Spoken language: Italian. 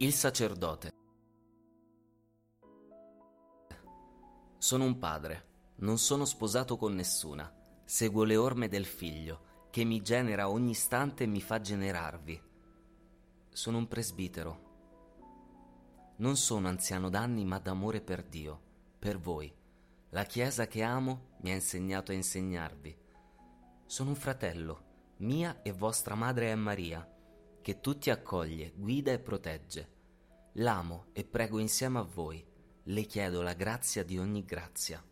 Il sacerdote. Sono un padre, non sono sposato con nessuna, seguo le orme del Figlio, che mi genera ogni istante e mi fa generarvi. Sono un presbitero. Non sono anziano d'anni, ma d'amore per Dio, per voi. La Chiesa che amo mi ha insegnato a insegnarvi. Sono un fratello, mia e vostra madre è Maria, che tutti accoglie, guida e protegge. L'amo e prego insieme a voi. Le chiedo la grazia di ogni grazia.